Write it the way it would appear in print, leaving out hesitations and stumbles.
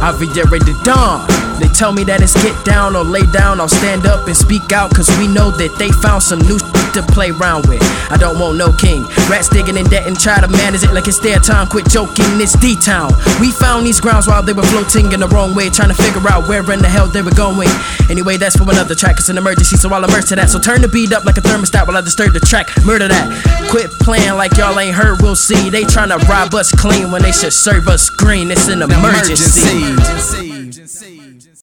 I reiterate the dawn. They tell me that it's get down or lay down. I'll stand up and speak out, cause we know that they found some new shit to play around with. I don't want no king. Rats digging in debt and try to manage it like it's their time. Quit joking, it's D-Town. We found these grounds while they were floating in the wrong way, trying to figure out where in the hell they were going. Anyway, that's for another track. It's an emergency, so I'll immerse to that. So turn the beat up like a thermostat while I disturb the track. Murder that. Quit playing like y'all ain't heard, we'll see. They trying to rob us clean when they should serve us green. It's an emergency.